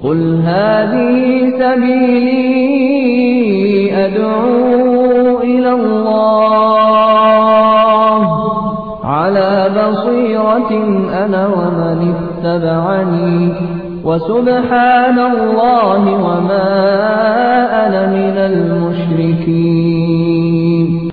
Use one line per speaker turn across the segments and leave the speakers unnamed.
قل هذه سبيلي أدعو إلى الله على بصيرة أنا ومن اتبعني وسبحان الله وما أنا من المشركين.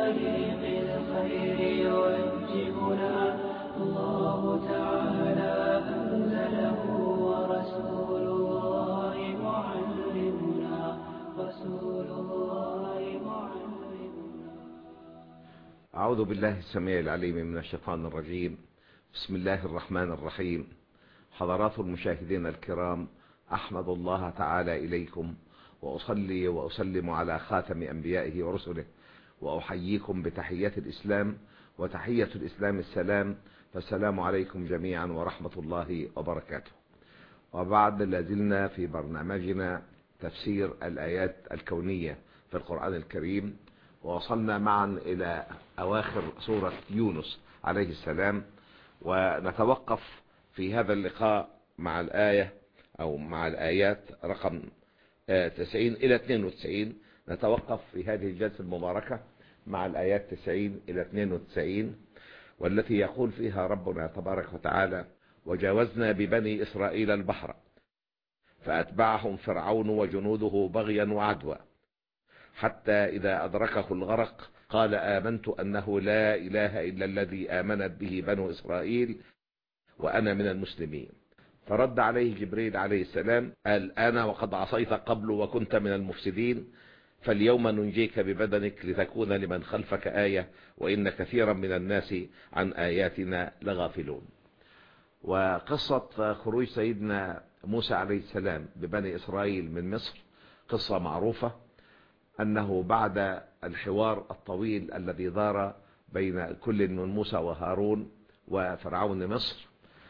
أعوذ بالله السميع العليم من الشيطان الرجيم. بسم الله الرحمن الرحيم. حضرات المشاهدين الكرام، أحمد الله تعالى إليكم وأصلي وأسلم على خاتم أنبيائه ورسله، وأحييكم بتحية الإسلام، وتحية الإسلام السلام، فالسلام عليكم جميعا ورحمة الله وبركاته. وبعد لازلنا في برنامجنا تفسير الآيات الكونية في القرآن الكريم، ووصلنا معا إلى أواخر سورة يونس عليه السلام، ونتوقف في هذا اللقاء مع الآية أو مع الآيات رقم 90 إلى 92. نتوقف في هذه الجلسة المباركة مع الآيات 90 إلى 92، والتي يقول فيها ربنا تبارك وتعالى: وجاوزنا ببني إسرائيل البحر فأتبعهم فرعون وجنوده بغيا وعدوى حتى إذا أدركه الغرق قال آمنت أنه لا إله إلا الذي آمنت به بنو إسرائيل وأنا من المسلمين. فرد عليه جبريل عليه السلام: الآن وقد عصيت قبل وكنت من المفسدين، فاليوم ننجيك ببدنك لتكون لمن خلفك آية وإن كثيرا من الناس عن آياتنا لغافلون. وقصة خروج سيدنا موسى عليه السلام ببني إسرائيل من مصر قصة معروفة، أنه بعد الحوار الطويل الذي دار بين كل من موسى وهارون وفرعون مصر،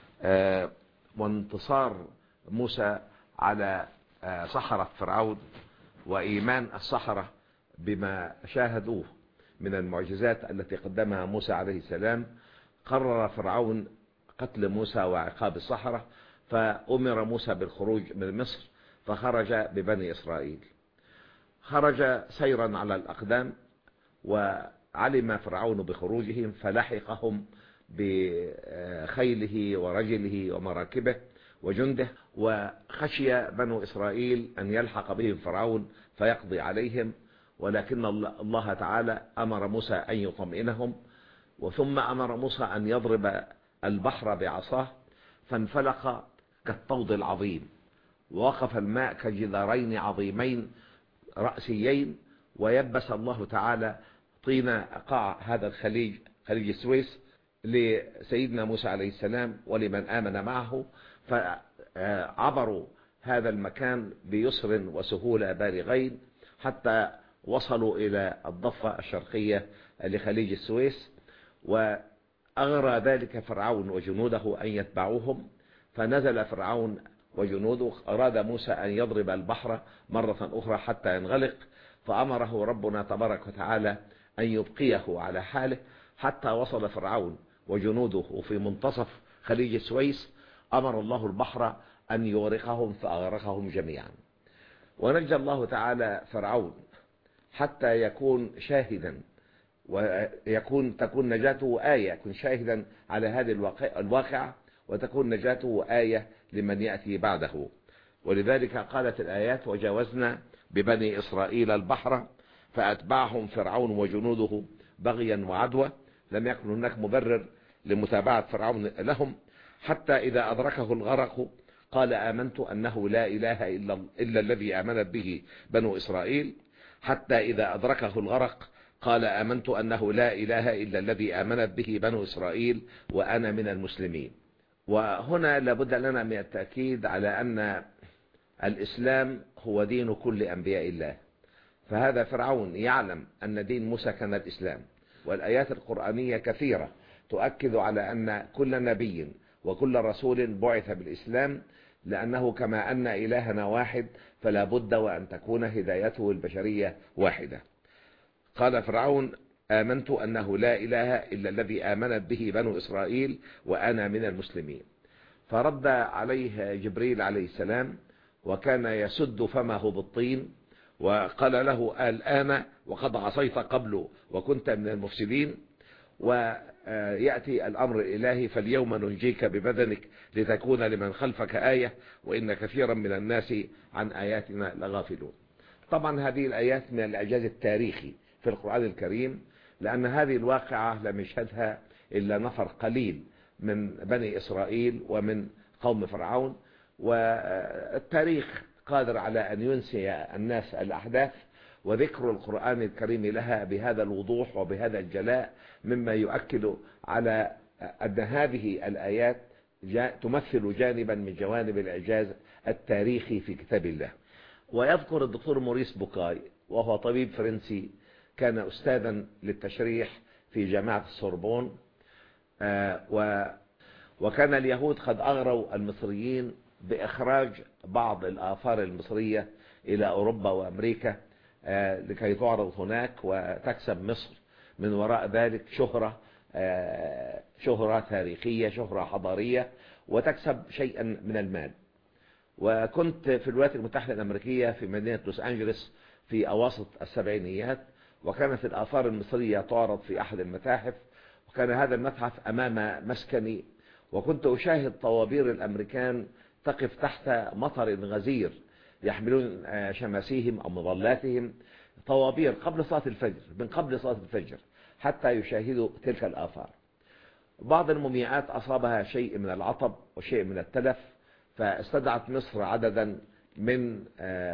وانتصار موسى على سحرة فرعون وإيمان السحرة بما شاهدوه من المعجزات التي قدمها موسى عليه السلام، قرر فرعون قتل موسى وعقاب السحرة، فأمر موسى بالخروج من مصر، فخرج ببني إسرائيل. خرج سيرا على الأقدام، وعلم فرعون بخروجهم فلحقهم بخيله ورجله ومراكبه وجنده، وخشي بنو إسرائيل أن يلحق بهم فرعون فيقضي عليهم، ولكن الله تعالى أمر موسى أن يطمئنهم، وثم أمر موسى أن يضرب البحر بعصاه فانفلق كالطود العظيم، ووقف الماء كجدارين عظيمين رأسيين، ويبس الله تعالى طين قاع هذا الخليج، خليج السويس، لسيدنا موسى عليه السلام ولمن آمن معه، فعبروا هذا المكان بيسر وسهولة بالغين حتى وصلوا إلى الضفة الشرقية لخليج السويس، وأغرى ذلك فرعون وجنوده أن يتبعوهم. فنزل فرعون وجنوده، أراد موسى أن يضرب البحر مرة أخرى حتى ينغلق، فأمره ربنا تبارك وتعالى أن يبقيه على حاله حتى وصل فرعون وجنوده في منتصف خليج السويس. أمر الله البحر أن يغرقهم فأغرقهم جميعا، ونجى الله تعالى فرعون حتى يكون شاهدا، تكون نجاته آية، يكون شاهدا على هذه الواقعة، وتكون نجاته آية لمن يأتي بعده. ولذلك قالت الآيات: وجاوزنا ببني إسرائيل البحر فأتبعهم فرعون وجنوده بغيا وعدوى. لم يكن هناك مبرر لمتابعة فرعون لهم، حتى إذا أدركه الغرق قال آمنت أنه لا إله إلا الذي آمنت به بنو إسرائيل. حتى إذا أدركه الغرق قال آمنت أنه لا إله إلا الذي آمنت به بنو إسرائيل وأنا من المسلمين. وهنا لابد لنا من التأكيد على أن الإسلام هو دين كل أنبياء الله، فهذا فرعون يعلم أن دين موسى كان الإسلام، والآيات القرآنية كثيرة تؤكد على أن كل نبي وكل رسول بعث بالإسلام، لأنه كما أن إلهنا واحد فلا بد وأن تكون هدايته البشرية واحدة. قال فرعون آمنت أنه لا إله إلا الذي آمنت به بنو إسرائيل وأنا من المسلمين. فرد عليه جبريل عليه السلام وكان يسد فمه بالطين، وقال له الآن وقد عصيت قبل وكنت من المفسدين. ويأتي الأمر الإلهي فاليوم ننجيك ببدنك لتكون لمن خلفك آية وإن كثيرا من الناس عن آياتنا لغافلون. طبعا هذه الآيات من الإعجاز التاريخي في القرآن الكريم، لأن هذه الواقعة لم يشهدها إلا نفر قليل من بني إسرائيل ومن قوم فرعون، والتاريخ قادر على أن ينسي الناس الأحداث، وذكر القرآن الكريم لها بهذا الوضوح وبهذا الجلاء مما يؤكد على أن هذه الآيات تمثل جانبا من جوانب الإعجاز التاريخي في كتاب الله. ويذكر الدكتور موريس بوكاي وهو طبيب فرنسي كان أستاذا للتشريح في جامعة السوربون، وكان اليهود قد أغروا المصريين بإخراج بعض الآثار المصرية إلى أوروبا وأمريكا لكي تعرض هناك وتكسب مصر من وراء ذلك شهرة تاريخية، شهرة حضارية، وتكسب شيئا من المال. وكنت في الولايات المتحدة الأمريكية في مدينة لوس أنجلوس في أواسط السبعينيات، وكانت الآثار المصرية تعرض في أحد المتاحف، وكان هذا المتحف أمام مسكني، وكنت أشاهد طوابير الأمريكان تقف تحت مطر غزير يحملون شماسيهم أو مظلاتهم، طوابير قبل صلاة الفجر، من قبل صلاة الفجر، حتى يشاهدوا تلك الآثار. بعض المومياءات أصابها شيء من العطب وشيء من التلف، فاستدعت مصر عددا من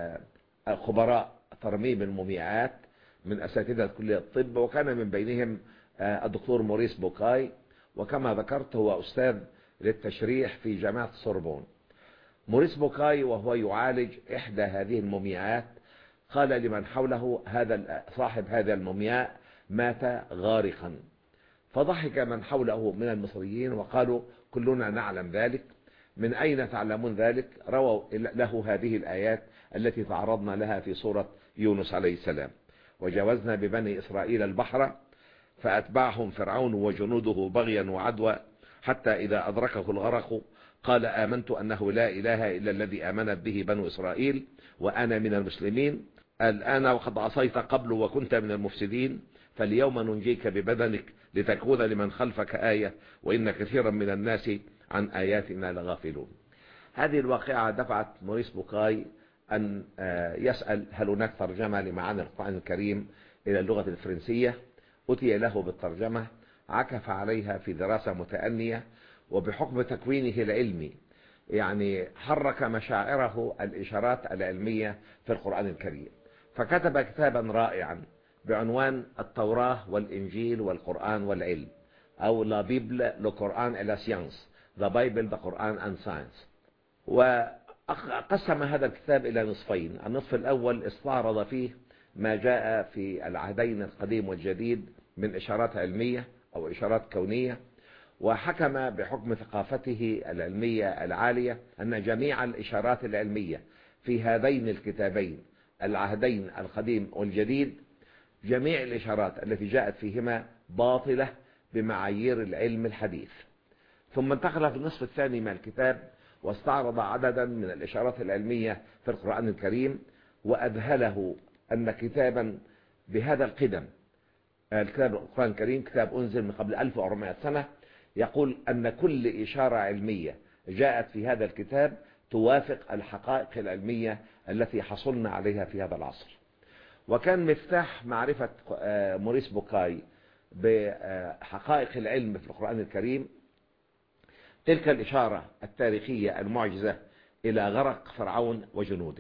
خبراء ترميم المومياءات من أساتذة كلية الطب، وكان من بينهم الدكتور موريس بوكاي، وكما ذكرت هو أستاذ للتشريح في جامعة السوربون. موريس بوكاي وهو يعالج إحدى هذه المومياءات قال لمن حوله هذا صاحب هذا المومياء مات غارقا، فضحك من حوله من المصريين وقالوا كلنا نعلم ذلك، من أين تعلمون ذلك؟ رووا له هذه الآيات التي تعرضنا لها في سورة يونس عليه السلام: وجاوزنا ببني إسرائيل البحر فأتبعهم فرعون وجنوده بغيا وعدوى حتى إذا أدركه الغرق قال آمنت أنه لا إله إلا الذي آمنت به بنو إسرائيل وأنا من المسلمين، الآن وقد عصيت قبل وكنت من المفسدين، فاليوم ننجيك ببدنك لتكون لمن خلفك آية وإن كثيرا من الناس عن آياتنا لغافلون. هذه الواقعة دفعت موريس بوكاي أن يسأل هل هناك ترجمة لمعاني القرآن الكريم إلى اللغة الفرنسية. أتي له بالترجمة، عكف عليها في دراسة متأنية، وبحكم تكوينه العلمي يعني حرك مشاعره الإشارات العلمية في القرآن الكريم، فكتب كتابا رائعا بعنوان التوراة والإنجيل والقرآن والعلم، أو لا بيبل لو قرآن إلى سيانس، ذا بايبل ذا قرآن أند ساينس. وقسم هذا الكتاب إلى نصفين، النصف الأول استعرض فيه ما جاء في العهدين القديم والجديد من إشارات علمية أو إشارات كونية، وحكم بحكم ثقافته العلمية العالية أن جميع الإشارات العلمية في هذين الكتابين العهدين القديم والجديد، جميع الإشارات التي جاءت فيهما باطلة بمعايير العلم الحديث. ثم انتقل في النصف الثاني من الكتاب واستعرض عددا من الإشارات العلمية في القرآن الكريم، وأذهله أن كتابا بهذا القدم، الكتاب القرآن الكريم كتاب أنزل من قبل 1400 سنة، يقول أن كل إشارة علمية جاءت في هذا الكتاب توافق الحقائق العلمية التي حصلنا عليها في هذا العصر. وكان مفتاح معرفة موريس بوكاي بحقائق العلم في القرآن الكريم تلك الإشارة التاريخية المعجزة إلى غرق فرعون وجنوده.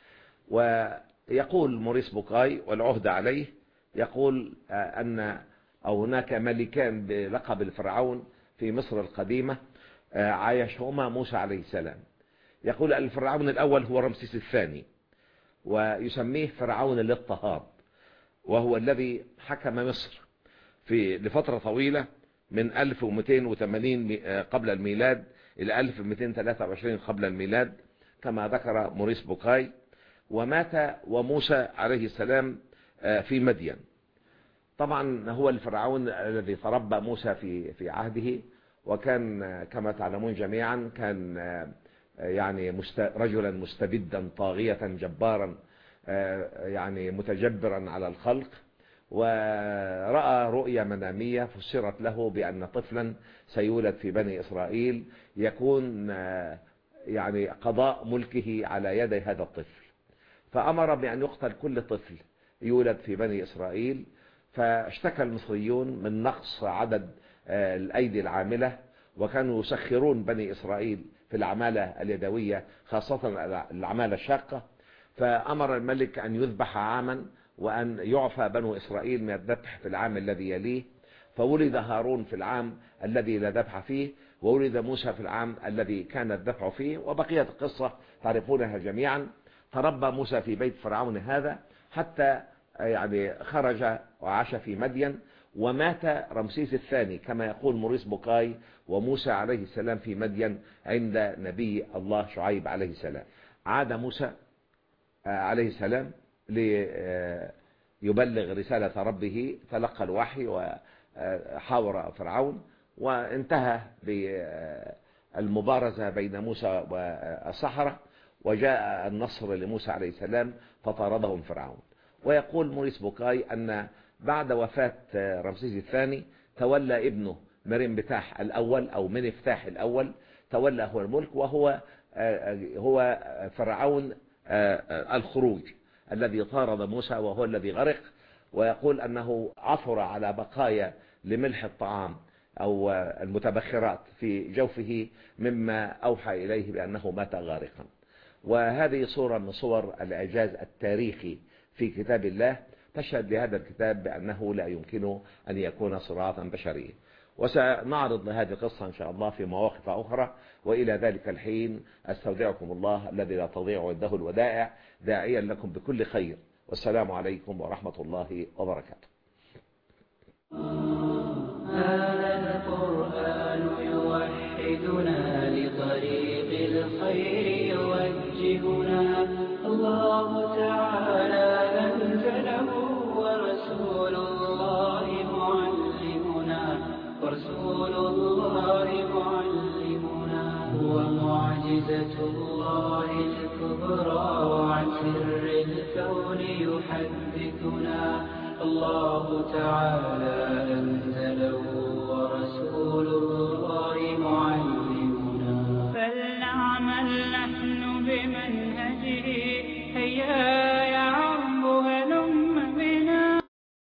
ويقول موريس بوكاي والعهد عليه، يقول أن أو هناك ملكان بلقب الفرعون في مصر القديمة عايشهما موسى عليه السلام. يقول الفرعون الأول هو رمسيس الثاني، ويسميه فرعون الاضطهاد، وهو الذي حكم مصر لفترة طويلة من 1280 قبل الميلاد إلى 1223 قبل الميلاد كما ذكر موريس بوكاي. ومات وموسى عليه السلام في مدين. طبعا هو الفرعون الذي تربى موسى في عهده، وكان كما تعلمون جميعا كان يعني رجلا مستبدا طاغية جبارا يعني متجبرا على الخلق، ورأى رؤيا منامية فسرت له بأن طفلا سيولد في بني إسرائيل يكون يعني قضاء ملكه على يدي هذا الطفل، فأمر بأن يقتل كل طفل يولد في بني إسرائيل. فاشتكى المصريون من نقص عدد الأيدي العاملة، وكانوا يسخرون بني إسرائيل في العمالة اليدوية خاصة العمالة الشاقة، فأمر الملك أن يذبح عاما وأن يعفى بنو إسرائيل من الذبح في العام الذي يليه. فولد هارون في العام الذي لا ذبح فيه، وولد موسى في العام الذي كان الذبح فيه، وبقية القصة تعرفونها جميعا. تربى موسى في بيت فرعون هذا حتى يعني خرج وعاش في مدين، ومات رمسيس الثاني كما يقول موريس بوكاي وموسى عليه السلام في مدين عند نبي الله شعيب عليه السلام. عاد موسى عليه السلام ليبلغ رسالة ربه، تلقى الوحي وحاور فرعون، وانتهى بالمبارزة بين موسى والسحرة، وجاء النصر لموسى عليه السلام فطاردهم فرعون. ويقول موريس بوكاي أن بعد وفاة رمسيس الثاني تولى ابنه مرنبتاح الأول أو منفتاح الأول، تولى هو الملك، وهو فرعون الخروج الذي طارد موسى وهو الذي غرق. ويقول أنه عثر على بقايا لملح الطعام أو المتبخرات في جوفه، مما أوحى إليه بأنه مات غارقا. وهذه صورة من صور الإعجاز التاريخي في كتاب الله، تشهد لهذا الكتاب بأنه لا يمكن أن يكون صراطا بشريا. وسنعرض لهذه القصة إن شاء الله في مواقف أخرى، وإلى ذلك الحين أستودعكم الله الذي لا تضيع عنده الودائع، داعيا لكم بكل خير، والسلام عليكم ورحمة الله وبركاته.
هذا القرآن يوحدنا لطريق الخير يوجهنا، الله تعالى أنزله ورسول الله معلمنا، هو معجزة الله الكبرى وعن سر الكون يحدثنا، الله تعالى أنزله